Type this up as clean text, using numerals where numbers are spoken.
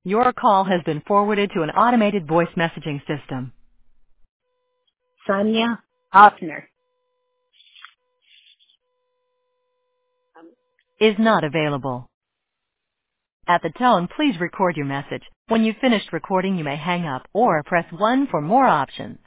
Your call has been forwarded to an automated voice messaging system. Sonia Hoffner. Is not available. At the tone, please record your message. When you've finished recording, you may hang up or press 1 for more options.